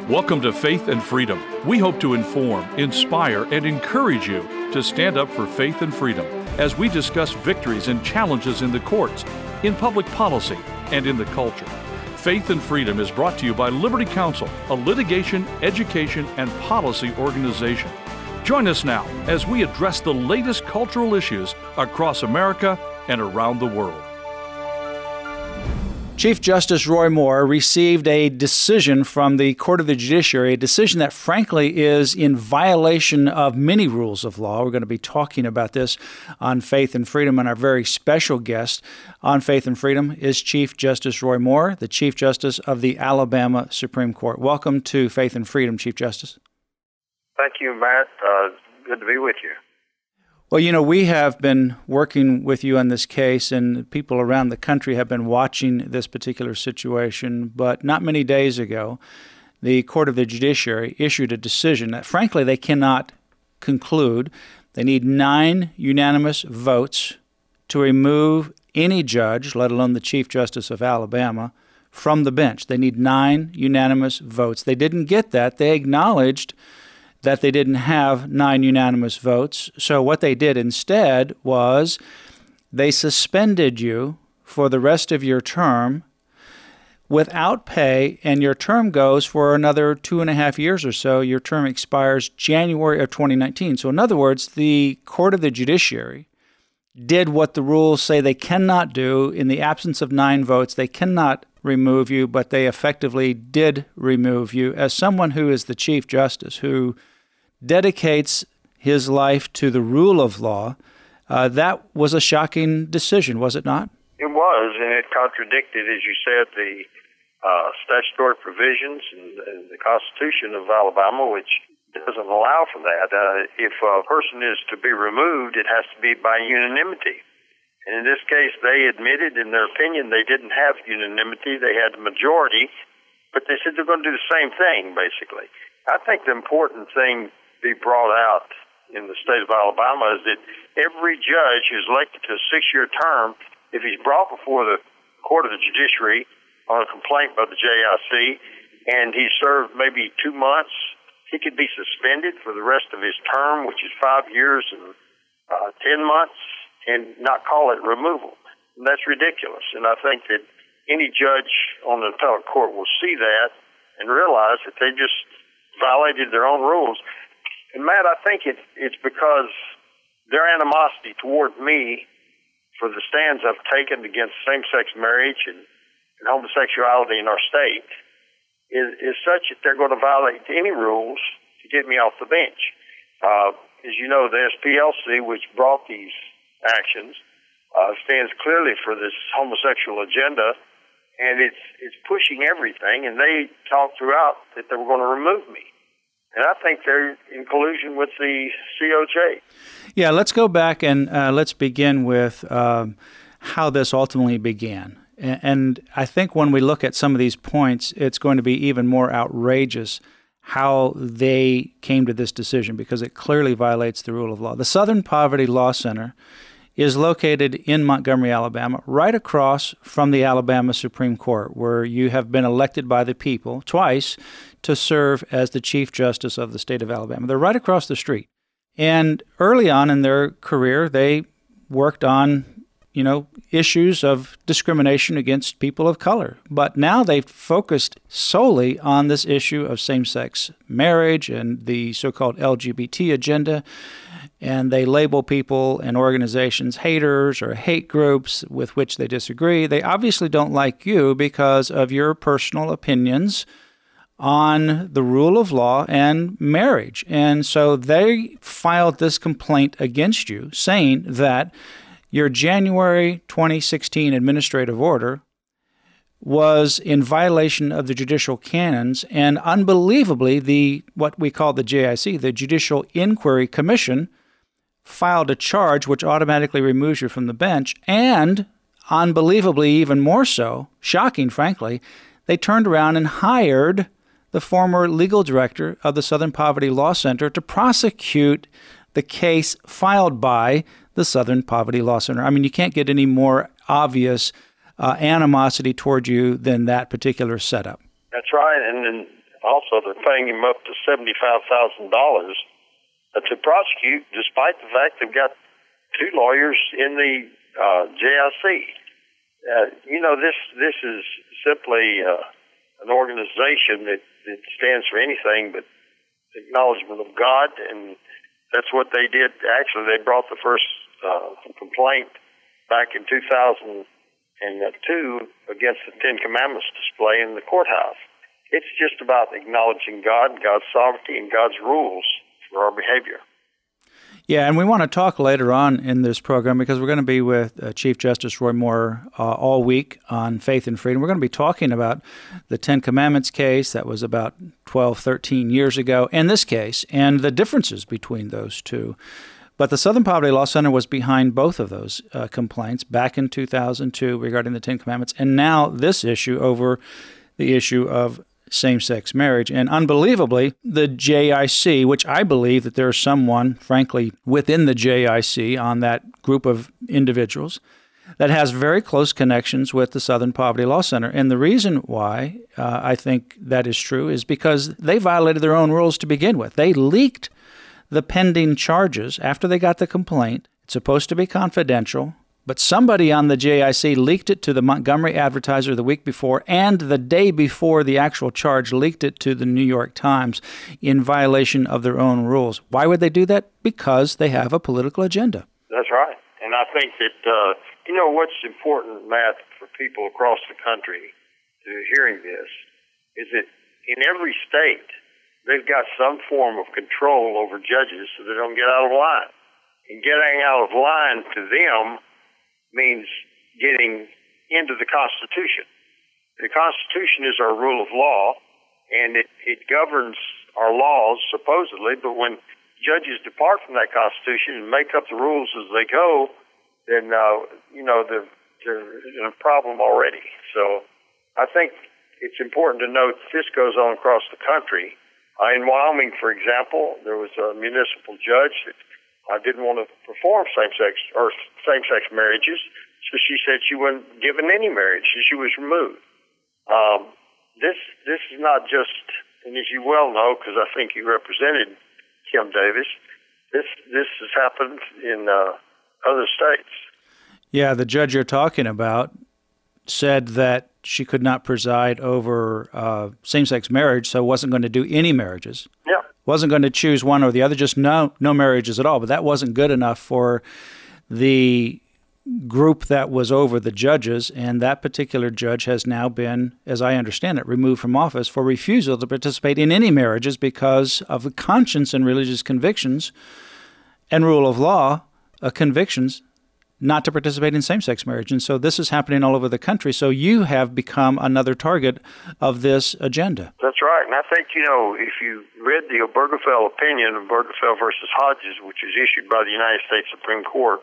Welcome to Faith and Freedom. We hope to inform, inspire, and encourage you to stand up for faith and freedom as we discuss victories and challenges in the courts, in public policy, and in the culture. Faith and Freedom is brought to you by Liberty Counsel, a litigation, education, and policy organization. Join us now as we address the latest cultural issues across America and around the world. Chief Justice Roy Moore received a decision from the Court of the Judiciary, a decision that frankly is in violation of many rules of law. We're going to be talking about this on Faith and Freedom, and our very special guest on Faith and Freedom is Chief Justice Roy Moore, the Chief Justice of the Alabama Supreme Court. Welcome to Faith and Freedom, Chief Justice. Thank you, Matt. Good to be with you. Well, you know, we have been working with you on this case, and people around the country have been watching this particular situation. But not many days ago, the Court of the Judiciary issued a decision that, frankly, they cannot conclude. They need 9 unanimous votes to remove any judge, let alone the Chief Justice of Alabama, from the bench. They need 9 unanimous votes. They didn't get that. They acknowledged that they didn't have 9 unanimous votes. So what they did instead was they suspended you for the rest of your term without pay, and your term goes for another 2.5 years or so. Your term expires January of 2019. So in other words, the Court of the Judiciary did what the rules say they cannot do. In the absence of 9 votes, they cannot remove you, but they effectively did remove you. As someone who is the Chief Justice, who dedicates his life to the rule of law, that was a shocking decision, was it not? It was, and it contradicted, as you said, the statutory provisions and the Constitution of Alabama, which doesn't allow for that. If a person is to be removed, it has to be by unanimity. And in this case, they admitted in their opinion they didn't have unanimity. They had a majority, but they said they're going to do the same thing, basically. I think the important thing to be brought out in the state of Alabama is that every judge who's elected to a 6-year term, if he's brought before the Court of the Judiciary on a complaint by the JIC, and he served maybe 2 months, he could be suspended for the rest of his term, which is 5 years and 10 months, and not call it removal. And that's ridiculous. And I think that any judge on the appellate court will see that and realize that they just violated their own rules. And Matt, I think it's because their animosity toward me for the stands I've taken against same-sex marriage and homosexuality in our state is such that they're going to violate any rules to get me off the bench. As you know, the SPLC, which brought these actions, stands clearly for this homosexual agenda, and it's pushing everything, and they talked throughout that they were going to remove me. And I think they're in collusion with the COJ. Yeah, let's go back and let's begin with how this ultimately began. And I think when we look at some of these points, it's going to be even more outrageous how they came to this decision, because it clearly violates the rule of law. The Southern Poverty Law Center is located in Montgomery, Alabama, right across from the Alabama Supreme Court, where you have been elected by the people twice to serve as the Chief Justice of the state of Alabama. They're right across the street. And early on in their career, they worked on, issues of discrimination against people of color. But now they've focused solely on this issue of same-sex marriage and the so-called LGBT agenda. And they label people and organizations haters or hate groups with which they disagree. They obviously don't like you because of your personal opinions on the rule of law and marriage. And so they filed this complaint against you, saying that your January 2016 administrative order was in violation of the judicial canons, and unbelievably, what we call the JIC, the Judicial Inquiry Commission, filed a charge which automatically removes you from the bench, and unbelievably, even more so, shocking, frankly, they turned around and hired the former legal director of the Southern Poverty Law Center to prosecute the case filed by the Southern Poverty Law Center. I mean, you can't get any more obvious animosity toward you than that particular setup. That's right, and also they're paying him up to $75,000 to prosecute, despite the fact they've got two lawyers in the JIC. This is simply an organization that stands for anything but acknowledgement of God, and that's what they did. Actually, they brought the first complaint back in 2002 against the Ten Commandments display in the courthouse. It's just about acknowledging God, God's sovereignty, and God's rules for our behavior. Yeah, and we want to talk later on in this program because we're going to be with Chief Justice Roy Moore all week on faith and freedom. We're going to be talking about the Ten Commandments case that was about 12, 13 years ago, and this case, and the differences between those two. But the Southern Poverty Law Center was behind both of those complaints back in 2002 regarding the Ten Commandments, and now this issue over the issue of same-sex marriage. And unbelievably, the JIC, which I believe that there's someone, frankly, within the JIC on that group of individuals that has very close connections with the Southern Poverty Law Center. And the reason why I think that is true is because they violated their own rules to begin with. They leaked the pending charges after they got the complaint. It's supposed to be confidential, but somebody on the JIC leaked it to the Montgomery Advertiser the week before, and the day before the actual charge leaked it to the New York Times in violation of their own rules. Why would they do that? Because they have a political agenda. That's right. And I think that, what's important, Matt, for people across the country hearing this, is that in every state, they've got some form of control over judges so they don't get out of line. And getting out of line to them means getting into the Constitution. The Constitution is our rule of law, and it governs our laws, supposedly, but when judges depart from that Constitution and make up the rules as they go, then, they're in a problem already. So I think it's important to note that this goes on across the country. In Wyoming, for example, there was a municipal judge that didn't want to perform same-sex marriages, so she said she wasn't given any marriage, so she was removed. This is not just, and as you well know, because I think you represented Kim Davis, this has happened in other states. Yeah, the judge you're talking about said that she could not preside over same-sex marriage, so wasn't going to do any marriages. Yeah. Wasn't going to choose one or the other, just no marriages at all. But that wasn't good enough for the group that was over the judges, and that particular judge has now been, as I understand it, removed from office for refusal to participate in any marriages because of the conscience and religious convictions and rule of law convictions not to participate in same-sex marriage. And so this is happening all over the country. So you have become another target of this agenda. That's right. And I think, if you read the Obergefell opinion of Obergefell versus Hodges, which was issued by the United States Supreme Court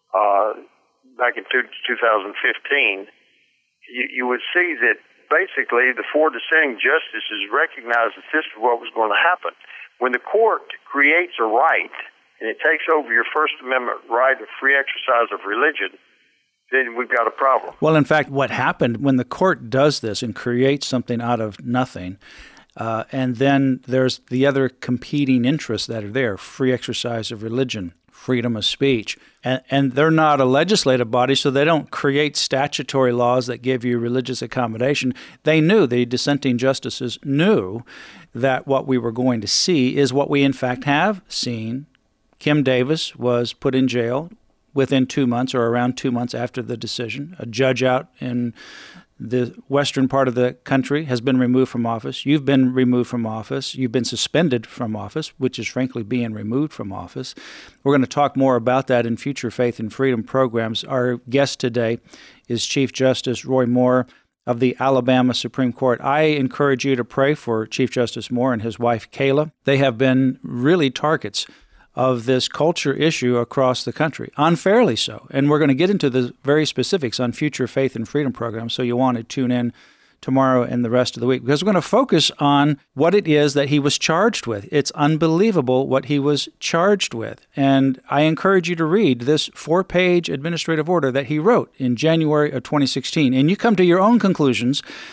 back in 2015, you would see that basically the four dissenting justices recognized that this is what was going to happen. When the court creates a right, and it takes over your First Amendment right of free exercise of religion, then we've got a problem. Well, in fact, what happened when the court does this and creates something out of nothing, and then there's the other competing interests that are there, free exercise of religion, freedom of speech, and they're not a legislative body, so they don't create statutory laws that give you religious accommodation. They knew, the dissenting justices knew that what we were going to see is what we in fact have seen. Kim Davis was put in jail within 2 months or around 2 months after the decision. A judge out in the western part of the country has been removed from office. You've been removed from office. You've been suspended from office, which is frankly being removed from office. We're going to talk more about that in future Faith and Freedom programs. Our guest today is Chief Justice Roy Moore of the Alabama Supreme Court. I encourage you to pray for Chief Justice Moore and his wife, Kayla. They have been really targets of this culture issue across the country, unfairly so. And we're going to get into the very specifics on future Faith and Freedom programs, so you'll want to tune in tomorrow and the rest of the week, because we're going to focus on what it is that he was charged with. It's unbelievable what he was charged with. And I encourage you to read this 4-page administrative order that he wrote in January of 2016. And you come to your own conclusions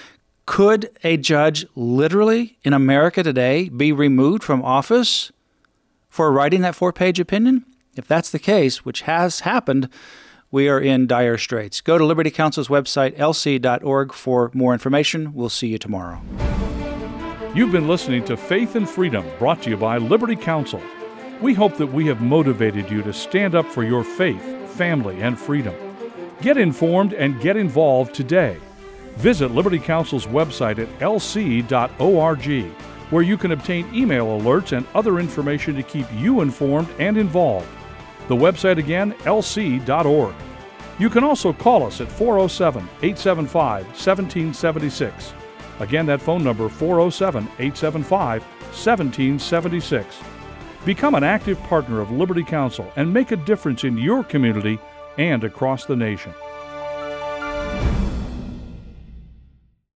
Could a judge literally in America today be removed from office for writing that 4-page opinion? If that's the case, which has happened, we are in dire straits. Go to Liberty Counsel's website, lc.org, for more information. We'll see you tomorrow. You've been listening to Faith and Freedom, brought to you by Liberty Counsel. We hope that we have motivated you to stand up for your faith, family, and freedom. Get informed and get involved today. Visit Liberty Counsel's website at lc.org, where you can obtain email alerts and other information to keep you informed and involved. The website again, lc.org. You can also call us at 407-875-1776. Again, that phone number, 407-875-1776. Become an active partner of Liberty Counsel and make a difference in your community and across the nation.